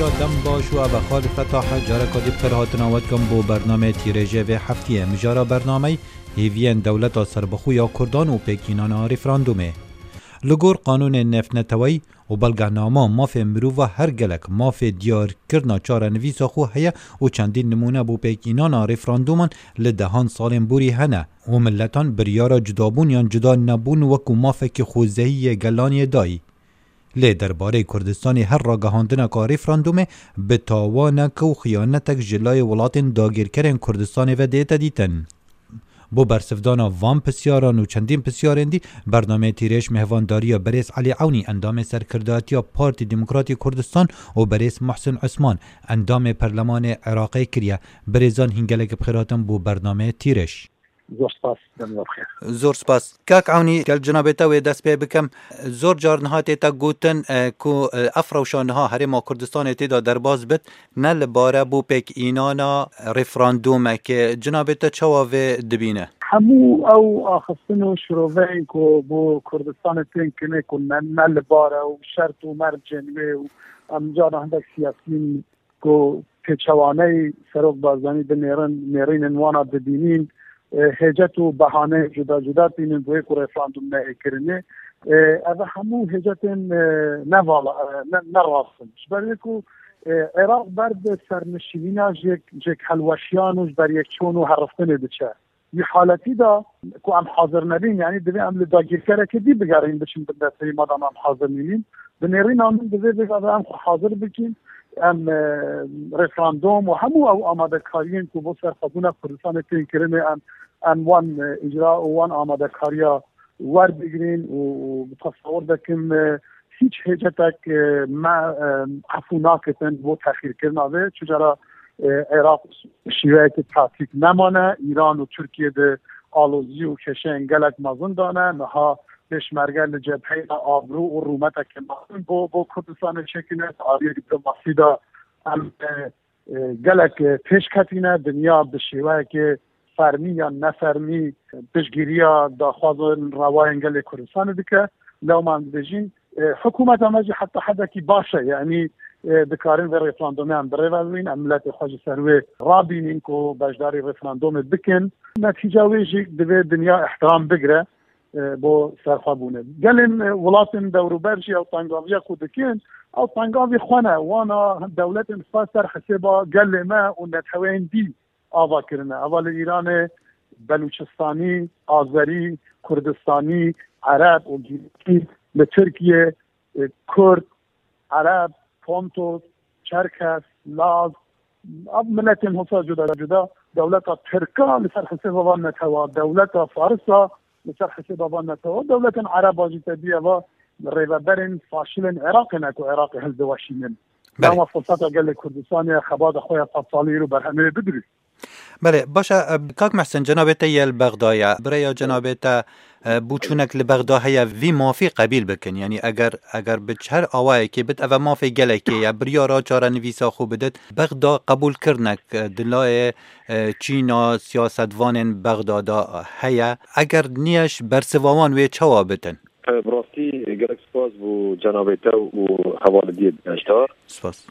دم باش و بخال فتاح جارکادی بقرهات نوات کم بو برنامه تیرجه و هفتیه مجارا برنامه هیوین دولت سربخو یا کردان و پیکینان ریفراندومه. لگور قانون نفنتوی و بلگهنامه ماف مروف هر گلک ماف دیار کرنا چار نویس خو هیا و چندین نمونه بو پیکینان ریفراندومن لدهان سالن بوری هنه و ملتان بریارا جدابون یا جدا نبون وکو مافک خوزهی گلانی دایی. لی درباره کردستانی هر را گهاندن که ریفراندومه به تاوانک و خیانتک جلای ولاتین داگیر کرن کردستانی و دیتا دیتن. بو برسفدانا وان پسیاران و چندین پسیارندی برنامه تیرش مهوانداری بریس علی عونی اندام سرکرداتی پارتی دموکراتی کردستان و بریس محسن عثمان اندام پرلمان عراقی کریا بریزان هنگلک بخیراتن بو برنامه تیرش. زور سپاس دنیا بخیر. زور سپاس. کاک عونی گل جنابتا و دست پی بکم زور جارنها تیتا گوتن کو افروشانها هرما کردستان تیدا درباز بد نل باره بو پیک اینانا ریفراندومه که جنابتا چواوه دبینه؟ همو او آخستن و شروعین که بو کردستان تین کنه که نل باره و شرط و مرجنوه و امجان هندک سیاسین که چوانه سروک بازانی بنیرین انوانا ببینین هجت و بهانه جدا جدا تینن بوی که ریفراندوم نکرنه او همو هجت نراستنش برای که عراق برد سرنشینینا جک حلوشیانوش بر یک چونو حرفتنه بچه یه حالتی دا که ام حاضر نبین یعنی دوی ام لداگیر کرده که دی بگرین بچین بندستی مادام ام حاضر نبین بنیرین آمین دوی بگرده ام حاضر بکین ام ریفراندوم و همو او آماده کارین که با سرخبون کردستان تین کرنه ام وان اجرا و وان آماده کاریا ور بگیرین و تصور دکم هیچ هجتک ما عفو ناکتن و تخییر کرناوه چجارا عراق شیوه که تحقیق نمانه ایران و ترکیه ده آلوزی و کشه انگلک مازن دانه نها بشمرگل جبهه آبرو و رومت که مازن با کردستان چکنه آریه دیپلماسی دا گلک پیش کتینه دنیا به شیوه که فرمی یا نفرمی بشگیری داخواز روای انگل کردستان دیگه لو من بجین حکومت همجی حتی حدا کی باشه یعنی دکارین و ریفراندومی هم بره وزین املت خواج سروی رابینین که بجداری ریفراندوم بکن نتیجه ویجی دوی دنیا احترام بگره با سرخوابونه گلن ولاتن دورو برجی او تنگاوی کودکین او تنگاوی خونه وانا دولت انفاستر حسابا گل ما و نتحوین دی آوا کرنه اول ایران بلوچستانی آذری کردستانی عرب و گیلکی به ترکیه کرد عرب پونتوس چرکس لاز اب ملتین حسا جدا جدا دولت ترکا لسر حساب وان نتوا دولت فارسا لسر حساب وان نتوا دولت عرب آجی تبیه و ریوبرین فاشلن عراق نکو عراق هل دواشینن نام فرصت اگل کردستانی خباد خوی فصالی رو برهمه بدری. بله باشه کاک محسن جنابت یل بغدایا برای جنابت بوچونک لبغدایا وی مافی قبیل بکن یعنی اگر به هر آوایی که بد او مافی گلکی یا بریارا چاره نویسا خوب بدد بغدا قبول کرنک دلای چینا سیاستوان بغدادا هیا اگر نیش برسوان وی چوا بتن براستی گرک سپاس بو جنابت و حوالدی داشتار سپاس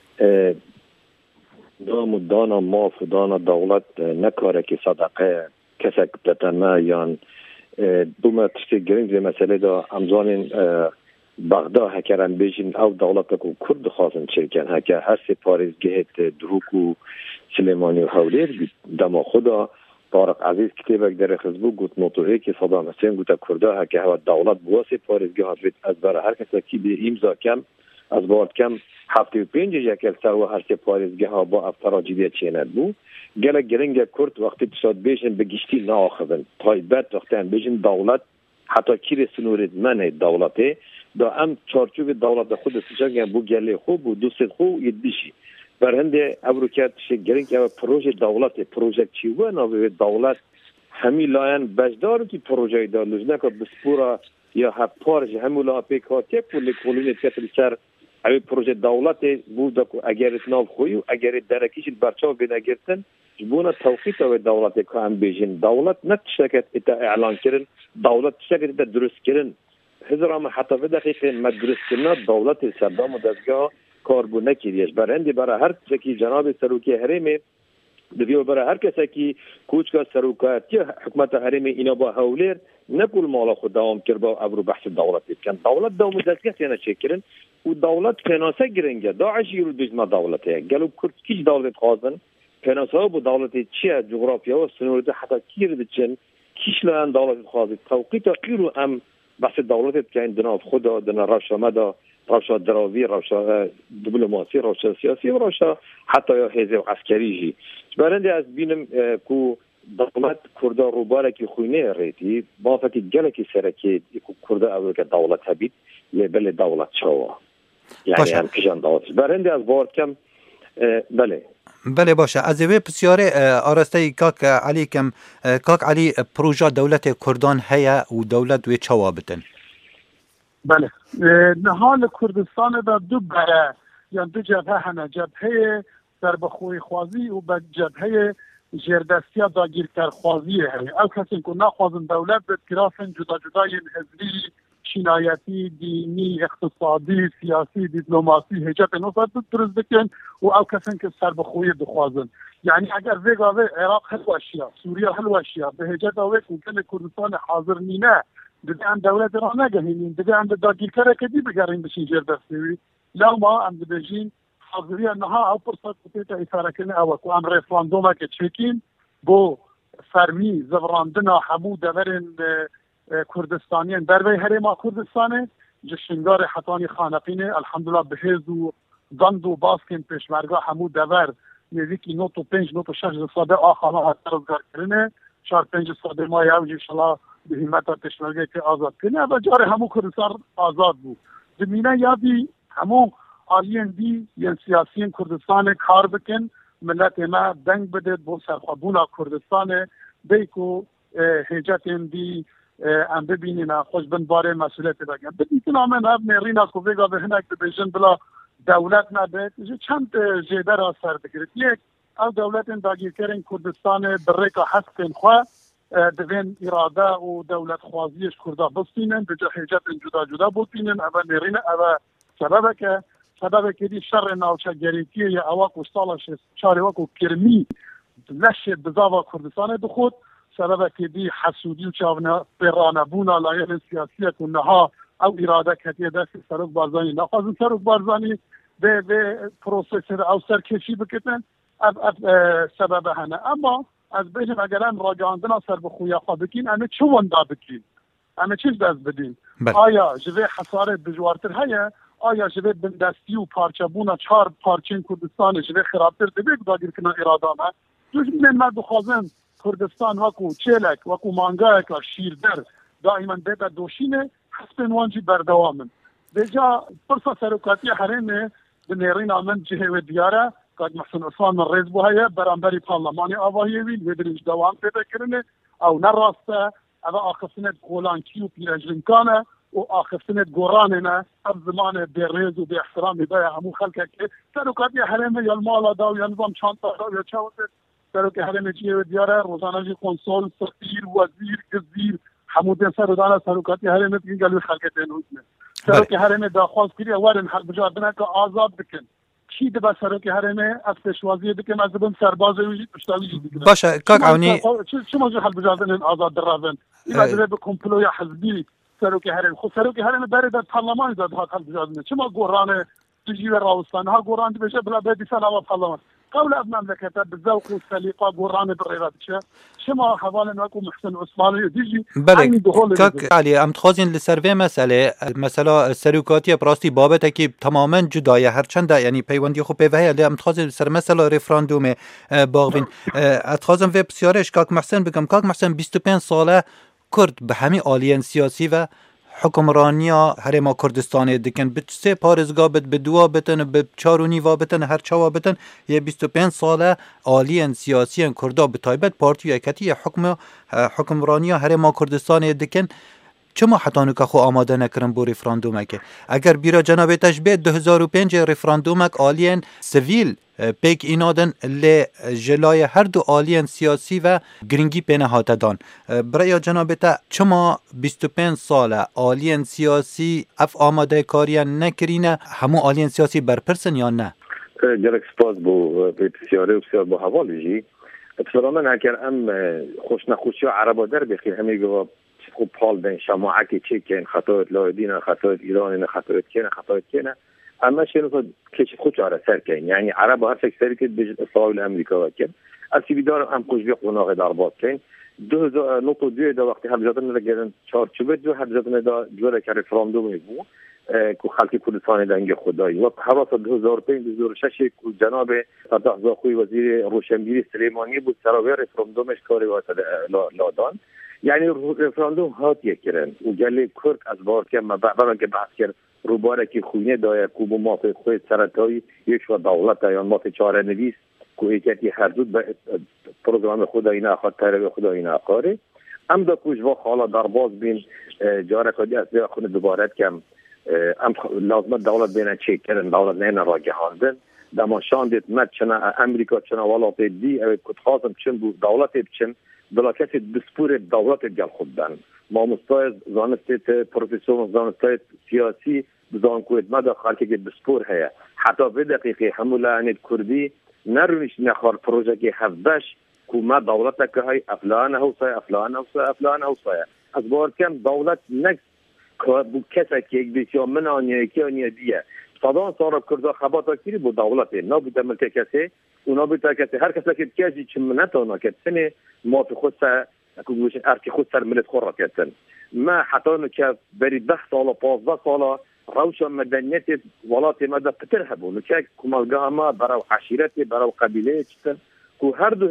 دام و دانا ماف و دانا دولت نکاره که صدقه کسک بلتنه یان دومه تشتی گرنگ زی مسئله دا امزان بغدا هکرن بیشین او دولت که کرد خواستن چرکن هکر هر سی پارزگهت دروک و سلیمانی و حولیر دما خدا طارق عزیز کتابک در خزبو گوت نوتوهی که صدام حسین گوتا کرده هکر هوا دولت بواسی پارزگه ها بید از برای هر کسی که بی امضا کم از بارد کم 75 یکل سر و هر سی پارزگه ها با افترا جدید چیند بود گله گرنگ کرد وقتی بساد بیشن بگشتی ناخذن تایبت وقتی هم بیشن دولت حتی کیر سنورید منه دولته دا ام چارچوب دولت خود سجاگن بو گله خوب و دوست خوب یدیشی برهنده ابروکات شه گرنگ که پروژه دولت پروژه چی و نوی دولت همی لاین بجدار کی پروژه دارلوز نکه بسپورا یا هپارج همولا پیکاتی پول کولین تیتر سر اوی پروژه دولت بود که اگر اتناب خویی و اگر درکیش برچاو بینگرتن جبونا توقیت اوی دولت که هم بیشن دولت نتشکت اتا اعلان کرن دولت تشکت اتا درست کرن هزار هم حتی به دقیقه مدرس کرن دولت سردام و دستگاه کار بو نکریش برنده برای هر کسی که جناب سروکی حرمه دوی برای هر کسی که کوچکا سروکاتی حکومت حرم اینا با هولر نکول مالا خود دوام کرد با ابرو بحث دولت کن دولت دوام دستگاه یعنی چه کردن و دولت پناسه گرنگه داعش یرو دجما دولته گلو کرد کیش دولت خواستن پناسه با دولت چیه جغرافیا و سنورده حتی کیر بچن کیش لان دولت خواست توقیت ایرو ام بحث دولت که دنا خدا دنا رشامه روشا دراوی روشا دیپلماسی روشا سیاسی و روشا حتی یا حزب عسکری جی برنده از بینم کو دولت کرده روباره که خوینه ریتی بافتی گله که سرکی کرده اول که دولت هبید لبل دولت شوا یعنی هم کشان دولت برنده از بارد کم بله باشه از وی بسیاره آراسته کاک علی کم کاک علی پروژه دولت کردان هیا و دولت وی چوا بتن بله نهال کردستان دا دو بره یا دو جبهه هنه جبهه در بخوی خوازی و به جبهه جردستیا داگیرکر خوازی هی او کسی که نخوازن دولت به کرافن جدا جدا ین حزبی شنایتی دینی اقتصادی سیاسی دیپلماسی هجت نوفت درست بکن و او کسی که سر بخوی بخوازن یعنی اگر ویگاوه عراق هلوشیا سوریا هلوشیا به هجت اوه که کردستان حاضر نینه دیگه هم دولت را نگهینیم دیگه هم داگیرکره که دی بگرین بشین جردستیوی لو ما هم بجین حاضری انها او فرصت بتیتا اشاره کنه او که ام رفراندومه که چکین بو فرمی زبراندنا حمو دورن کردستانیان در هرما کردستانه جشنگار حتانی خانقینه الحمدلله بهز و زند و باسکن پیشمرگاه حمو دور نزدیکی 95-96 ساده آخانا هترزگار کرنه 4-5 ساده ما یاوج انشالله به همت پیشمرگه که آزاد کنه و جار همو کردستان آزاد بود زمینه یادی همو آلین دی یا سیاسیین کردستان کار بکن ملت ما دنگ بده بو سرخوابونا کردستان بیکو هجتین دی ام ببینینا خوش بن باره مسئولیت بگن بدیتون آمن هب نیرینا که ویگا به هنک ببیشن بلا دولت نده چند جیده را سر بگیرد یک او دولت داگیر کرن کردستان بریکا هستن خواه دوین اراده و دولت خوازیش کرده بستینن به جا حجت جدا جدا بستینن او نیرین او سبب که دی شر ناوچه گریتی یا اواک و سالش چاری واکو کرمی لش بزاوا کردستان بخود سبب که دی حسودی و چاونا پیرانبونا لایل سیاسیت و نها او اراده کتیه دست سرک بارزانی نخوازن سرک بارزانی به پروسس او سرکشی بکتن سبب هنه اما از بینم اگرم راگاندنا سر بخویا خواه بکین همه چه وندا بکین همه چیز دست بدین آیا جوه حسارت بجوارتر هیا آیا جوه بندستی و پارچه بونا 4 پارچین کردستان جوه خرابتر دبیگ داگیر کنا ارادامه دوش من مرد خوازن کردستان وکو چیلک وکو مانگایک و شیردر دائما بیتا دوشینه حسب وانجی بردوامن بجا فرصه سرکاتی حرمه بنیرین آمن جهه و دیاره قد محسن عثمان من رئیس بوهایه برانبری پارلمانی آواهیه ویل و درنج دوام پیدا کرنه او نراسته او آخفتنت گولانکی و پیرجلنکانه و آخفتنت گورانه اب زمان بیرز و بی احترامی دای همو خلقه که سرکاتی حرمه یا المالا داو یا نظام چانتا داو یا چاوته سرک حرمه جیه و دیاره روزانه جی کنسول سفیر وزیر گزیر حمودین سردانه سرکاتی حرمه تگین گلوی خلقه تینوزنه سرک حرمه داخواست کری وارن حق بجاردنه که آزاد بکن کی ده بسره که حرمه از پیشوازی دکن از بن سرباز ویژه مشتاقی دکن باشه کاک عونی چه موضوع حل بجاردن آزاد دراون اینا به کمپلوی حزبی سرو که حرم خود سرو که حرم بره در پارلمان داد حل بجاردن چه ما گورانه تجی و راوستان ها گوران بشه بلا بدی سلام پارلمان قول از مملکت بالذوق و سلیقه گوران بالرغبت چه ما حواله نکو محسن عثمانی دیجی بله کاک علی ام تخوازین لسروی مسئله سروکاتی براستی بابت که تماما جدای هرچند یعنی پیوندی خوب پیوهی علی ام تخوازین سر مسئله رفراندوم باغوین اتخوازم وی بسیارش کاک محسن بگم کاک محسن 25 ساله کرد به همین آلین سیاسی و حکمرانیا هرما کردستان دکن به 3 پارزگاه به 2 بتن به 4 و نیوا بتن هر چوا بتن یه 25 ساله آلین سیاسی کردا به تایبت پارتی یکتی حکمرانیا هرما کردستان دکن چما حتانو که خو آماده نکرن بو ریفراندومه که اگر بیرا جناب تشبیه 2005 ریفراندومک آلین سویل پیک اینادن لی جلای هر دو آلین سیاسی و گرینگی پینه هاتدان برای جناب تا چما 25 ساله آلین سیاسی اف آماده کاریان نکرینه همو آلین سیاسی برپرسن یا نه؟ جرک سپاس بو بسیاره و بسیار با حوالی جی بسیار من اگر ام خوش نخوشی و عربا در بخیر همه گواب خوب پال بین شماعکی چه کن خطایت لایدین خطایت ایران خطایت کنه اما شنو کش خود عرب سر کن یعنی عرب هر فکر سری که به اسرائیل امریکا وکن اسی بیدار هم خوش بیق قناغ دربات کن 2002 دا وقتی حبزاتن لگرن چارچوبه دو حبزاتن دا جوره که رفراندومی بو که خلق کردستان دنگ خدایی و حواس 2005-2006 جناب فتح زاخوی وزیر روشنبیری سلیمانی بود سراوی رفراندومش کاری واسه لادان یعنی رفراندوم هات یکرن و گلی کرد از بار که برای که بحث کرد روباره که خوینه دایه که با مافه خوی سرطایی یک و دولت یا مافه چاره نویس که ایکتی حدود به پروگرام خدایی نخواد تربیه خدایی نخواره ام دا کوش و خالا در باز بین جاره کدی از بیا خونه دوباره کم ام لازمت دولت بینه چه کردن دولت نه را گهاندن دما شاندید مد چنا امریکا چنا ولات دی او کد خاصم چن بود دولت بچن بلا کسی دسپور دولت گل خودن ما مستای زانستید پروفسور زانستید سیاسی بزان کوید مده خالقی که دسپور هیا حتی به دقیقه همولا انید کردی نرونیش نخار پروژه که هفدش که ما دولت که های افلان هوسای از بار کم دولت نکس بو کسی که یک بیسی من آنیا یکی آنیا دیه صدان سارا کرده خباتا کری بو دولت نابوده ملک کسی و نابوده کسی هر کسی که کسی چه منتانا کتنه ما تو خود سر ارکی خود سر ملت خور را کتن ما حتی که بری 10 سالا 15 سالا روشن مدنیت ولات ماده پتر هبون که کمالگاه ما برای عشیرت برای قبیله چتن که هر دو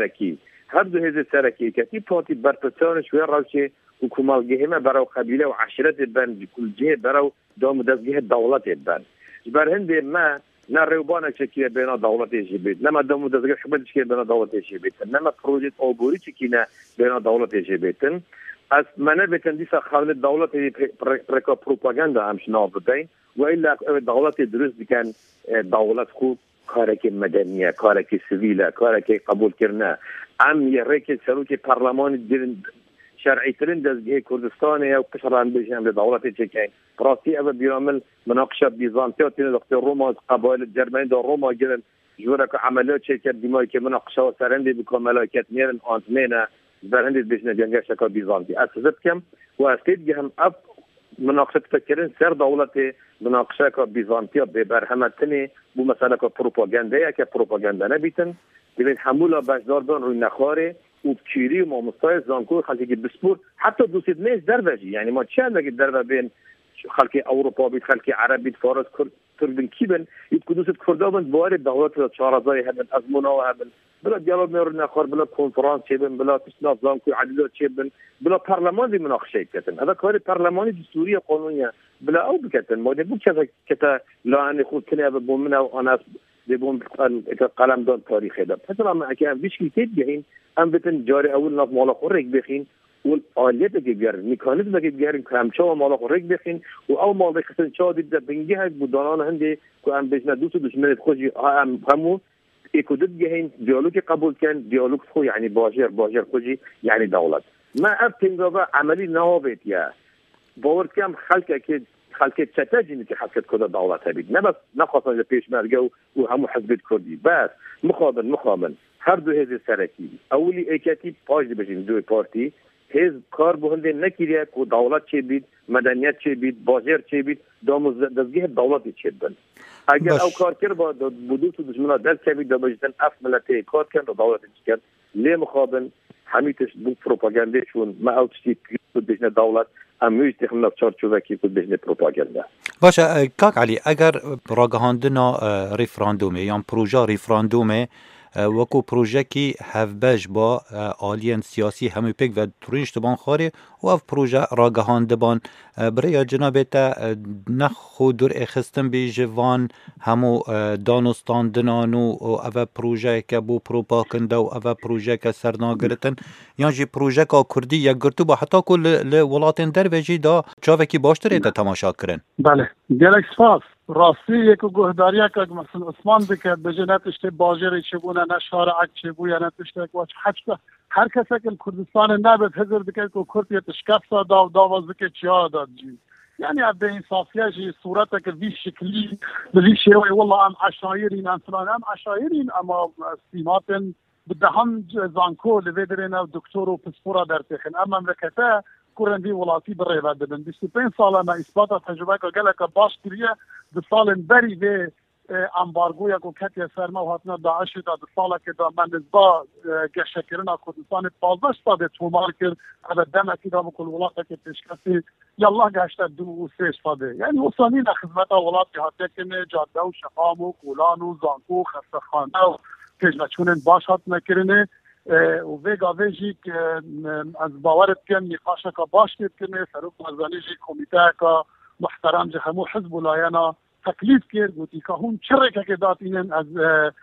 هزه سرکی که تی پارتی برپرسانش و روشه و کمالگاه ما برای قبیله و عشیرت بند کل جه برای دام دستگاه دولت بند بر هند ما نه روبانه چکیه بنا دولت جبید نه دام دستگاه حبد چکیه بنا دولت جبید نه پروژه آبوری چکینه بنا دولت جبیدن از منه بتن دیسا خانه دولت رکا پروپاگاندا همش نابودین و ایلا دولت درست بکن دولت خوب کارکی مدنیه کارکی سویله کارکی قبول کرنه هم یه ریک سروک پارلمان شرعی ترین دزگه کردستانه یا پشران بشن به دولت چکین راستی اول بیرامل مناقشه بیزانتیاتی دکتر روما قبایل جرمنی دا روما گرن جوره که عملیات چکر دیمایی که مناقشه و سرنده بکن ملاکت میرن آنتمینه برهندید بشنه جنگه شکا بیزانتی اساست کم و استید هم اب مناقشه تفکرین سر دولت مناقشه که بیزانتی به برهمتنی بو مسئله که پروپاگنده که پروپاگنده نبیتن ببین حمولا بشدار دان روی نخاره و کیری و مامستای زانکو خلقی که بسپور حتی دوستید نیست در بجی یعنی ما چند نگید در بین خلقی اروپا بید خلقی عرب بید فارس تربین کی بن یک دوستید کرده بند بوار دولت چارزای هبن از مناو هبن بلا دیالوگ میرن نخار بلا کنفرانس چیبن بلا تشناف زانکو عدالت چیبن بلا پارلمان دی مناقشه کردن هذا کار پارلمانی دستوری قانونیه بلا او بکتن ما دی بو کتا لعنی خود کنه به بومن او انا دیبون قلم داد تاریخی داد مثلا ما اگه ویشکی تید گهین ام بتن جاری اول ناف مالا خورک بخین و آلیت که بیارن میکانیزم که بیارن کمچا و مالا خورک بخین و او مال بخسن چا دید بنگی های بودانان هنده که ام بجنه دوست دشمنت خوشی همو اکودت گهین دیالوگ قبول کن دیالوگ خو یعنی باجر خوشی یعنی دولت ما اب تنگابه عملی نوابت یا باور کم خلق چته جینی که حقیقت کده دولت هبید نه بس نخواستن پیش مرگه و همو حزبت کردی بس مخابن هر دو هزه سرکی اولی ایکتی پاش بشین دو پارتی هز کار بهنده نکیریه که دولت چه بید مدنیت چه بید باجر چه بید دزگه دولتی چه بند اگر او کار کرد با بدوت و دشمنها دست که بید دا بجتن اف ملته کار کن و دولتی چه کرد لی مخابن همیتش بو پروپاگنده چون ما او تشتی کود بجنه دولت امیوش تخمنا چارچوبکی کود بجنه پروپاگنده باشه کاک علی اگر راگهاندنا ریفراندومه یا پروژه ریفراندومه وکو پروژه کی هفبش با آلین سیاسی همی پیک و تورینش تبان خاره و اف پروژه راگهان دبان برای جناب تا نخو دور اخستن بی جوان همو دانستان دنانو و اف پروژه که بو پروپاکنده و اف پروژه که سرناگرتن یا جی پروژه که کردی یک گرتو با حتی کل ولاتن در وجی دا چاوه کی باشتر ایتا تماشا کرن. بله گلک سپاس راستی یک گهداریه که مثلا عثمان بکرد بجه نتشته باجری چه بونه نشارعک چه بو یا نتشته هر کسی که کردستان نبید حضر بکرد که کرد یه تشکفت داوازه که چیا داد جی یعنی عبد انصافیه جی صورته که وی شکلی بلی شیوه والله هم عشایرین هم فلان هم عشایرین اما سیماتن بدهم زانکو لویدرین و دکتور و پسپورا در تخن اما مملکته كورندي ولاتي بالريبه دبن 25 ساله ما اثبات تجربه قالك باش كريه بسال بري به امبارگو یا کوکتی سرما و هاتنا داعش دا ساله که دا من نزبا گشکرنا کردستان 15 ساده تومار کرد اما دمکی دا بکل ولاتا که تشکسی یالله گشت 2 و 3 ساده یعنی وصانین خدمت ولاتی هاتی کنه جاده و شقام و کولان و زانکو خستخانه و تجمچونن باش هاتنا کرنه و ویگا ویجی که از باورت کن نقاشه که باش کد کنه فروق مرزانی جی کمیته که محترم جه همو حزب لاینا تکلیف کرد و تی که هم چرکه که دات اینن از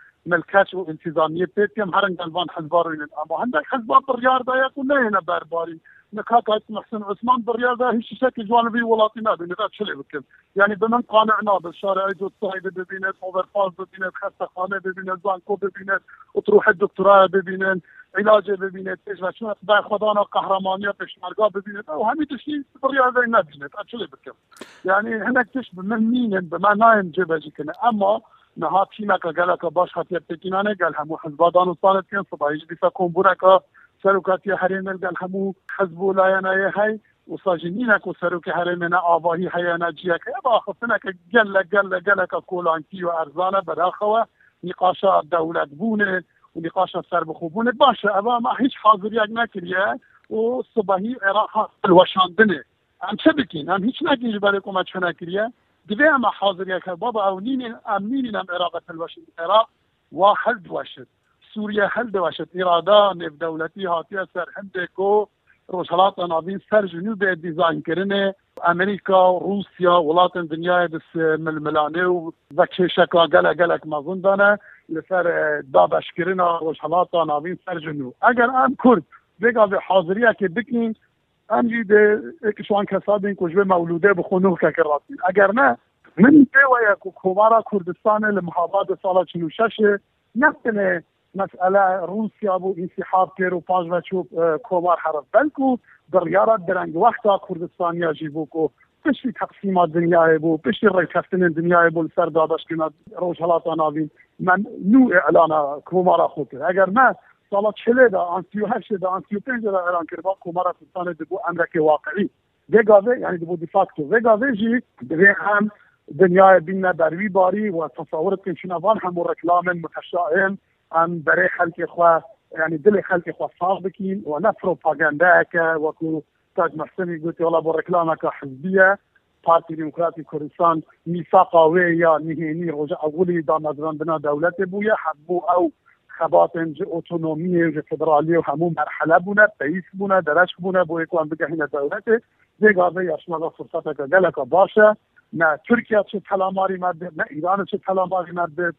ملکت و انتظامیه پید کم هرنگ دلوان حزبا رو اینن اما هندک حزبا بریار دایا که نه اینه برباری نکات هایت محسن عثمان بریار دایا هیچ شکی جوانبی ولاتی نبینه دا چلی بکن یعنی به من قانعنا به شارعی دوست صاحبه ببیند اوورپاس ببیند خستخانه ببیند زانکو ببیند اطروح دکترا ببیند علاج ببیند و چون اصبح خدانا قهرمانی پشمرگا ببیند و همین تشی بریار دایا نبیند چلی بکن یعنی هنک تش به من مینن به من نایم جبجی کنه اما نها تیمه که گله که باش خطیت تکینانه گل همو حزبا دانستانت کن صبایش بیسا کنبوره که سروکاتی حریمل گل همو حزب لایانه های و ساجنینه که سروک حریمنه آواهی حیانه جیه که با خصنه که گله که کولانکی و ارزانه بداخوه نقاشا دولت بونه و نقاشا سربخوبونه باشه اما ما هیچ حاضریت نکریه و صبحی عراق الوشاندنه هم چه بکین هم هیچ نگیش برای کمک چه نکریه دوی اما حاضریه که بابا اونین امنین هم عراق تلوشد عراق و حل دوشد سوریه حل دوشد اراده نف دولتی هاتیه سر هندکو روشالات نابین سر جنوب دیزاین کرنه امریکا و روسیا ولات دنیای دست ململانه و کشکا گلک مزون دانه لسر دابش کرنه روشالات نابین سر جنوب اگر ام کرد بگا به حاضریه که بکنین امجی ده اکشوان کسادین کجبه مولوده بخونوه که کراتین اگر نه من دیوه که کمارا کردستان لمحابات سال 46 نفتنه مسئله روسیا بو انسحاب کرد و پاش و چوب کمار حرف بلکو بریارت درنگ وقتا کردستانیا جیبو که پشتی تقسیمات دنیای بو پشتی ریکفتن دنیای بو سر دادش کنند روشالات آناوین من نو اعلان کمارا خود کرد اگر نه سال 40 دا آن 38 دا آن 35 دا اعلان کرد با کمارا کردستان دبو امرک واقعی دگاوه یعنی دبو دیفاکتو دگاوه جی دوی هم دنیای بین بروی باری و تصورت کن شنوان هم رکلام متشائم هم برای خلق خواه یعنی دل خلق خواه صاغ بکین و نه پروپاگنده که وکو تاج محسنی گوتی والا با رکلامه که حزبیه پارتی دموکراتی کردستان میثاقاوی یا نهینی روژه اولی دا نظراندنا دولت بویه حبو او خباتن جو اوتونومی جو فدرالی و همون مرحله بونه تئیس بونه درشق بونه بوی که هم بگهین دولت دیگه یاشمالا فرصت که گلک باشه نه ترکیه چه تلاماری مدد نه ایران چه تلاماری مدد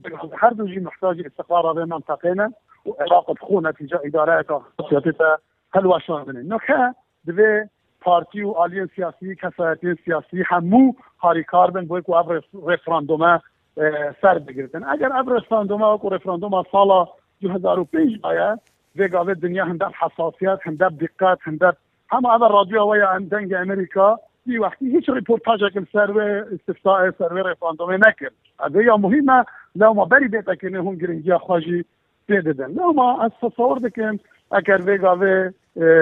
هر دو جی محتاج استقرار به منطقه نه و عراق بخو نتیجه اداره که سیاستا هلوشان بنه نخه دوی پارتی و آلین سیاسی کسایتی سیاسی همو هاریکار بن بوی که اب رفراندومه سر بگیرتن اگر اب رفراندومه و رفراندومه سال 2005 آیا ویگاوه دنیا هندب حساسیت هندب دقت هندب همه اب رادیو و یا اندنگ امریکا دی وقتی هیچ ریپورتاج که سروی استفساء سروی رفراندومه نکرد اده یا مهمه لو ما بری بیتا کنه هم گرنگی خواهی بیددن لو ما از تصور دکن اگر ویگاوه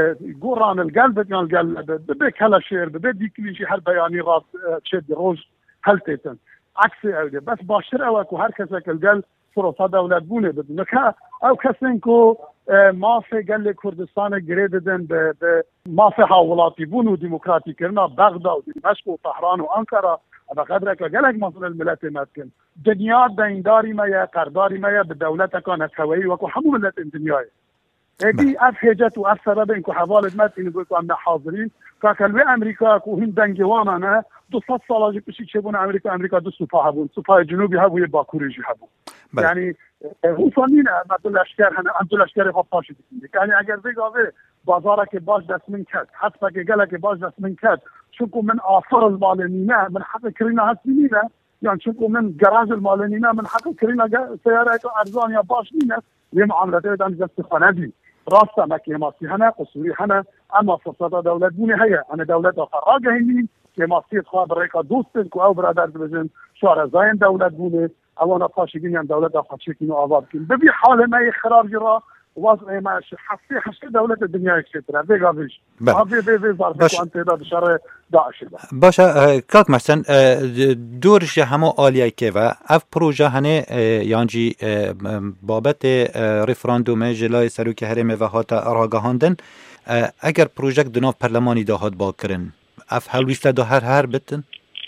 گوران القلب یا القلب ببه کلا شعر ببه دیکلیشی هر بیانی راست چه دی روز هل تیتن عکس اوده بس باشتر اوکو هر کسی که القلب فرصا دولت بونه بدن نکه او کسین که مافه گل کردستان گره ددن به مافه حوالاتی بون و دموکراتی کرنا بغداد و دمشق و طهران و انقره و قدر که گلک مسئول الملت مدکن دنیا دینداری ما یا قرداری ما یا به دولت کان از هوایی و که همون ملت دنیای ایدی اف حجت و اف سبب اینکو حوالت مد اینو گوید که حاضرین که کلوی امریکا که هین دنگوانانه 200 سال آجی پشی چه بونه امریکا دو سپاه هبون سپاه جنوبی هبون باکوریجی هبون یعنی حسانینه دو لشکر خواه پاشی بکنید یعنی اگر بگاوه بازاره که باش دست من کد حسبه که گله که باش دست من کد چونکو من آثار المالنینه من حق کرینا هست نینه یعنی چونکو من گراج المالنینه من حق کرینا سیاره که ارزان یا باش نینه یه معاملته دم دست خانه دی راسته مکی ماسی هنه قصوری هنه اما فرصت دولت بونه هیا انا دولت آخر راگه هنین که ماسیت خواه برای که دوستن که او برادر بزن شعر زاین دولت بونه اوانا پاشگین هم دولت آخر چکین و آواب کن ببی حال ما خرار جرا وضع ما حسي دولة الدنيا كثيرة بيجابيش بي ظرف أنت هذا شر داعش باشه کاک محسن دورش همه آلیه که و اف پروژه هنه یانجی بابت رفراندوم جلای سروک هرم و هات راگهاندن اگر پروژه دناف پرلمانی دهات با کرن اف حلویست ده هر بتن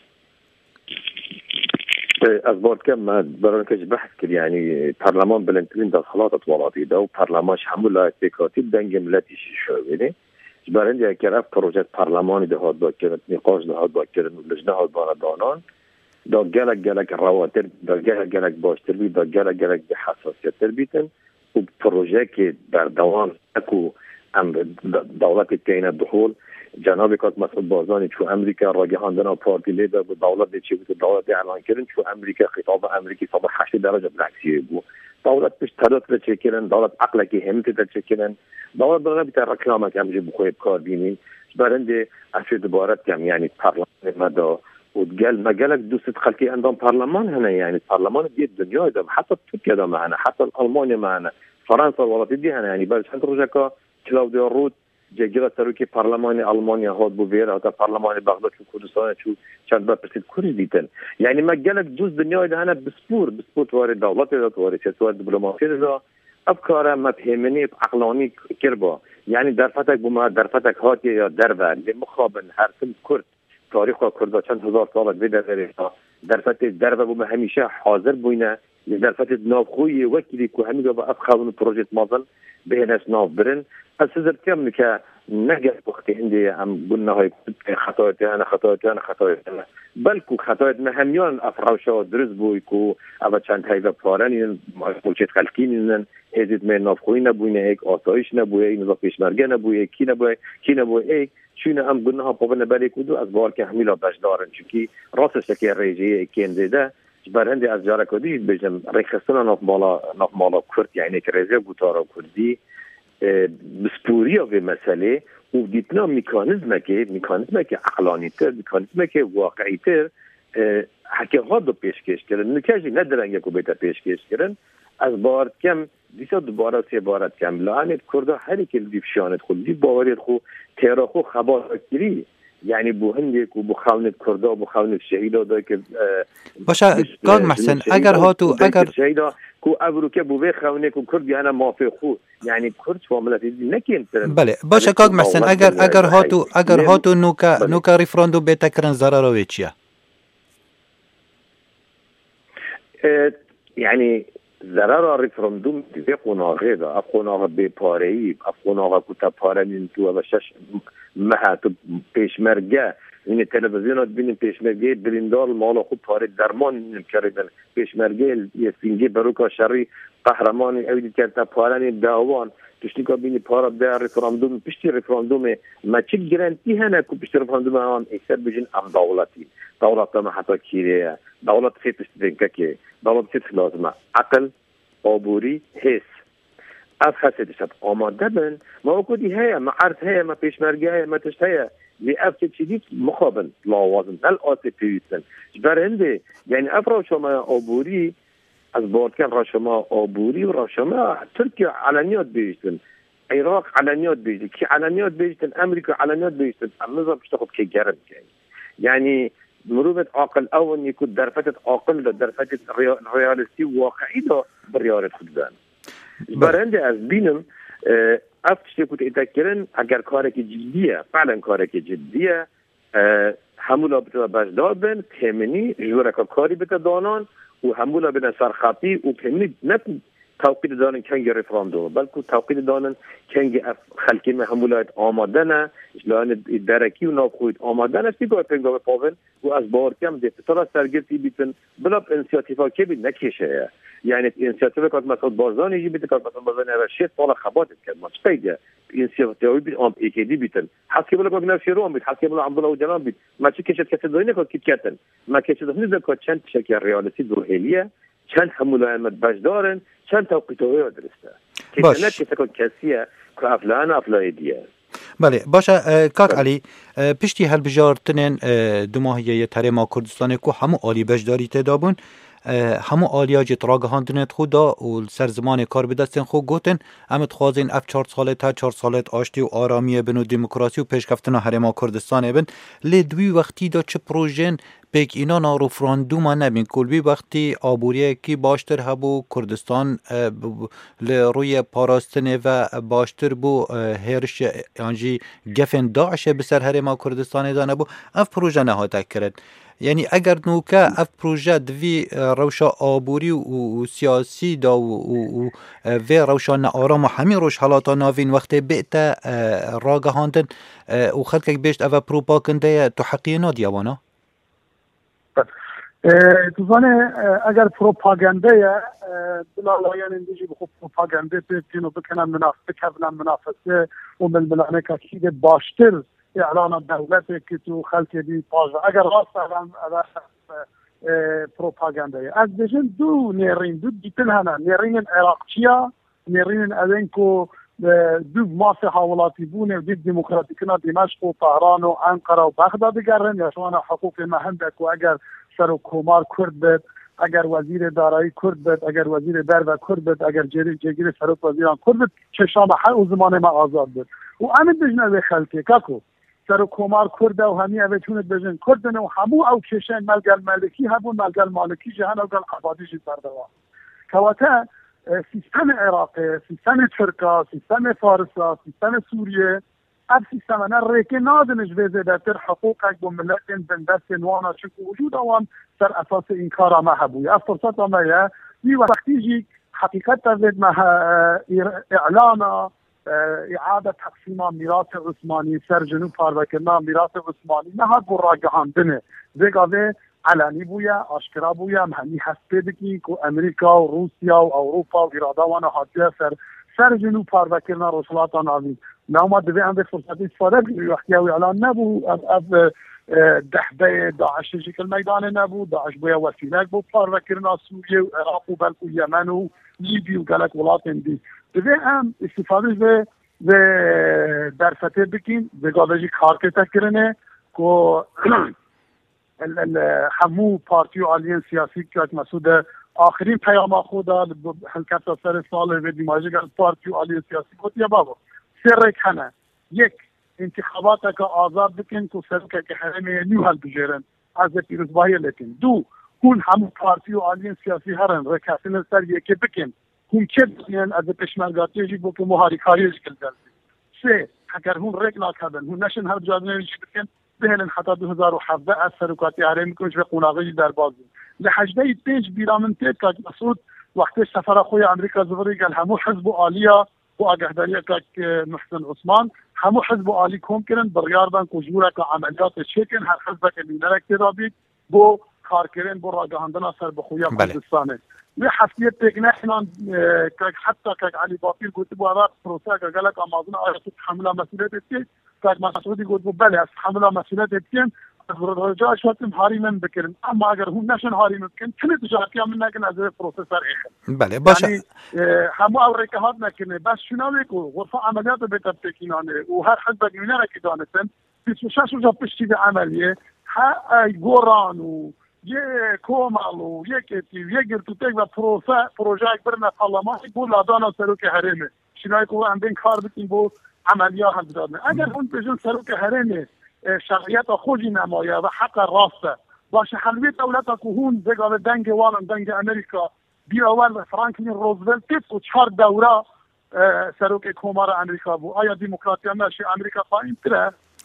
از بارد که من برای که بحث کرد یعنی پارلمان بلندترین داخلات اطوالاتي ده و پارلمانش همولا تکاتیب دنگ ملتیش شوینه برای که رفت پروژه پارلمانی ده هاد با کرد نقاش ده هاد با کرد و لجنه هاد باردانان دا گلک رواتر دا گلک باشتر بید دا گلک حساسیت تر بیتن و پروژه که بردوان اکو دولت تین دخول جناب کات مسعود بارزانی چو امریکا راگهاندن پارتی لیدر بود دولت چی بود دولت اعلان کردن چو امریکا خطاب امریکی 108 درجه بالعکسی بود دولت پیش تدات چه کردن دولت عقل که همت چه کردن دولت برای بیت رکلام که امروز بخواد کار بینی برنده افشد دوباره کم یعنی پارلمان مدا و مجال دوست خلقی اندام پارلمان هنا یعنی پارلمان دی دنیا ده حتی ترکیه ده معنا حتی آلمانیا معنا فرانسه ولات دی هنا یعنی بس چند روزه که کلاودی رود جگیره سروکی پارلمان آلمانیا هاد بو ویر تا پارلمان بغداد چو کردستان چو چند بار پرسید کوری دیتن یعنی مجال دوست دنیا ده هنا بسپور توار دولت ده توار چطور دیپلماسی ده افکار مفهومی عقلانی کربا یعنی در فتک هات یا دربر مخابن هر سم کرد تاریخ کرد چند هزار سال بیداره در فتح دربه بوم همیشه حاضر بوینه در فتح نافخوی وکیلی که همیشه با افخاون پروژه مازن به ناس ناف برن از کم که نگه وقتی هندی هم قلنا های خطایتان بلکه خطایت مهمیان افراوشا درز بوی که اول چند هایو پارن موچت خلقین هزید من نافخوی نبوینه ایک آسایش نبویه این نظام پیشمرگه نبویه کی نبویه ایک چونه هم گناه ها پاون بری کدو از بار که همیلا بشدارن چونکی راستش که رژه کندیده برنده از جاره کدی بجم رخصتنا ناف مالا کرد یعنی که رژه گوتارا کردی بسپوریا به مسئله و دیتنا میکانیزمه که عقلانی تر میکانیزمه که واقعی تر حقیقات رو پیشکش کردن نکاجی ندارن یکو بیتا پیشکش کردن از بار کم دیسا دوباره سی بارت کم لعنت کرده هری که دیفشانت خود دی باوریت خو تیرا خو خبر کری یعنی بو هندی کو بو خاونت کرده و بو خاونت شهیدا دا که باشه کاغ محسن اگر هاتو اگر شهیدا کو ابروکه بو به خاونه کو کرد یعنی مافی خو یعنی کرد معاملات نکیم بله باشه کاغ محسن اگر هاتو نوکا ریفراندوم به تکرن ضرر وچیا یعنی ضرر رفراندوم به قناغه دا قناغه به پاره‌ای قناغه کو تا پاره تو و شش مه تو پیشمرگه این تلویزیونات ببینیم پیشمرگه بریندال مال خوب پاره درمان کردن پیشمرگه یه سینگی بروکا شری قهرمان اوید که تا پاره داوان تشنیکا بینی پاره در رفراندوم پشتی رفراندوم ما چه گارانتی هنه کو پشتی رفراندوم هم اکثر بجین ام دولت ما حتی کیره دولت خیلی پشتی که دولت خیلی لازمه عقل عبوری حس از حسد شد آماده بن ما کدی هیا ما عرض هیا ما پیشمرگه هیا ما تشت هیا لأفت چیزی مخابن لاوازن دل آتی پیوستن برنده یعنی افرا شما عبوری از بارکن را شما عبوری و را شما ترکیه علنیات بیشتن عراق علنیات بیشتن کی علنیات بیشتن امریکا علنیات بیشتن نظام بشتخد که گرم کنی یعنی مروبت عاقل اول يكون درفتت عاقل ده درفتت رياليستي واقعي ده بريارت خوددان برنده از بینم افتشتی که اتکرن اگر کارک جدیه فعلا کارک جدیه همولا بتا بجدار بین تیمنی جورکا کاری بتا دانان و همولا بین سرخطی و تیمنی نکن توقید دانن کنگ رفراندوم بلکه توقید دانن کنگ خلکی همولایت آماده نه اجلان درکی و نابخوید آماده نه سیگاه پنگاه پاون و از بارکم دیفتارا سرگرتی بیتن بلا انسیاتیفا که بید نکشه یعنی انسیاتیفا که مسعود بارزانی یه بیت که مسعود بارزانی اول 6 سال خباتت کرد ما چطایده انسیاتیفا بید آم ایکیدی بیتن حسی بلا که نفسی روان بید حسی بلا عبدالله و جنان بید ما چی کشت کسی دایی نکاد کت کتن ما کشت دایی که چند شکل ریالتی دروهیلیه چند همولایت بجدارن چند توقیتوی درسته باش که تکون کسیه که افلای دیه بله باشه کاک علی پشتی هل بجارتنین دو ماهیه ترما کردستان کو همو آلی بجداری تدابون همو آلیا جت راگهاندنت خدا و سر زمان کار بدستن خو گوتن امت خوازین اف 4 ساله تا 4 سالت آشتی و آرامی بن و دموکراسی و پیشکفتن هرما کردستان بن لی دوی وقتی دا چه پروژن پیک اینا نارفراندوم نبین کلبی وقتی آبوریه کی باشتر هبو کردستان روی پاراستنه و باشتر بو هرش یعنی گفن داعش بسر هرما کردستان دانه بو اف پروژه نهاته کرد یعنی اگر نوکا اف پروژه دوی روشا آبوری و سیاسی دا و روشا نآرام و همین روش حالاتا ناوین وقتی بیتا راگهاندن و خلقك بیشت اف پروپاگنده تو حقیه نادیوانا دوزانه اگر پروپاگنده بلالایان اندیجی بخوب پروپاگنده بکنن و بکنن منافسه و ململانه که باشتر اعلان دولت که تو خلق بی پاش اگر راست اعلان پروپاگنده از بجن دو نیرین دو دیتن هنه نیرین عراقچیا نیرین ادنکو دو مافی حوالاتی بونه و دید دموکراتیکنا دمشق و طهران و انقره و بغداد بگرن یا شوانا حقوق مهندک و اگر سر و کومار کرد بید اگر وزیر دارایی کرد بید اگر وزیر درد کرد بید اگر جگیر سروک وزیران کرد بید چشام حق و زمان ما آزاد بید و امید بجنه به خلقی ککو سر و کومار کرده و همی اوه چونت بجن کردن و همو او کشن ملگل ملکی همون ملگل مالکی جهن و گل عبادیشی بردوان کواتا سیستم عراقی، سیستم ترکا، سیستم فارسا، سیستم سوریه اب سیستم انا ریکه نادنش ویزه در حقوقک با ملتین بندست نوانا چکو وجود اوان سر اساس این کار ما هبوی اف فرصت ما یا وی وقتی جی حقیقت تزید ما اعلانا اعاده تقسیم میراث عثمانی سر جنوب پاروکرنا میراث عثمانی نه ها براگهاندنه زگاوه علنی بویا آشکرا بویا همین هسته بکی که امریکا و روسیا و اروپا و ایرادوان حاضر سر جنوب پاروکرنا رسولاتان آوید نامه دوی هم به فرصت استفاده بگیری وقتی او اعلان نبود از دهبه داعش شکل میدان نبود داعش بویا وسیله بود پاروکرنا سوریه و عراق و بلکو یمن و لیبی و گلک ولاتن دی دوی هم استفاده به در فتح بکین بگاوهجی کار که تکرنه که همو پارتی و آلین سیاسی که مسعود آخرین پیام خدا حلقت سر سال و دیماجی که پارتی و آلین سیاسی گفت یا بابا سر کنه یک انتخابات که آزاد بکن که سر که حرمه نیو حل بجیرن از پیروزباهی لیکن دو کن همو پارتی و آلین سیاسی هرن رکاسین سر یکی بکن کن چه بکنن از پشمرگاتی جی بکن محاریکاری جکل جلسی سه اگر هون رکلا کردن هون نشن هر جادنه جی بکن بهلن حتی 2017 از سرکاتی حرمی کنش به قناغی در بازی لحجده 5 بیرامن تید که مسعود وقتی سفر خوی امریکا زوری گل همو حزب آلیا و آگهداری که محسن عثمان همو حزب آلی کم کرن بریاردن کجوره که عملیات شکن هر حزب که بینرک تدابید بو کار کرن بو راگهاندن سر بخویا کردستانه و حفیت تکنه اینان که حتی که علی باقیر گوتی بو اوه پروسه که گلک آمازون آیت حمله مسئولیت اتید که مسعودی گوت بو بله از حمله مسئولیت اتید از رجاع شواتم حاریمن بکرن اما اگر هم نشن حاریمن بکن تنه تجارتی هم نکن از پروسه سر ایخن بله باشه یعنی همو او رکهات نکنه بس شناوی که غرفه عملیات بیتر تکینانه و هر حزب گمینه رکی دانستن 26 روزا پشتی به عملیه ها گوران و یه کومال و یه کتی و یه گرتوتک و پروژه برنه پارلمان بو لادانا سروک حرمه شناوی که هم بین کار بکن بو عملیات هم دادنه اگر اون بجن سروک حرمه شرعیت خوشی نمایه و حق راسته باشه حلوی دولت که هون بگاوه دنگ وارن دنگ امریکا بیاور فرانکلین روزولت تیت و 4 دوره سروک کمار امریکا بود آیا دموکراتی همشی امریکا پایین تره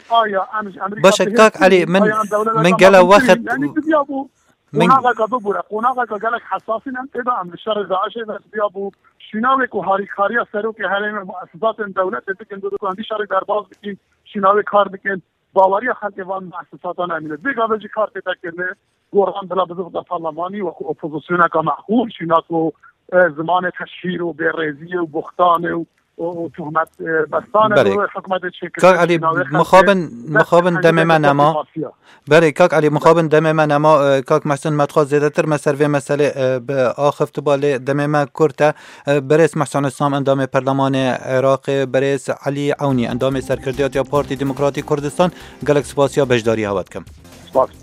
آیا باشه کاک علی من گله وقت قوناغا که ببوره قوناغا که گلک حساسی نمتیده امر شر داعش بس بیا بو شناوی که هاری کاری سرو که حریم مؤسسات دولت بکن دو کندی شر درباز بکن شناوی کار بکن باوری خلق وان مؤسسات نمیده دیگه وجه کار تکنه گوران بلا بزرگ پارلمانی و اپوزیسیون که معقول شنا کو زمان تشهیر و بی‌ریزی و بختان و تهمت بستان حکومت شکل کاک علی مخابن دم من اما بله کاک علی مخابن دم من اما کاک محسن مدخواست زیاده تر مسئله به آخفت بال دم من کرده برس محسن اسلام اندام پرلمان عراق برس علی عونی اندام سرکردیات یا پارتی دموکراتی کردستان گلک سپاسیا بجداری هواد کم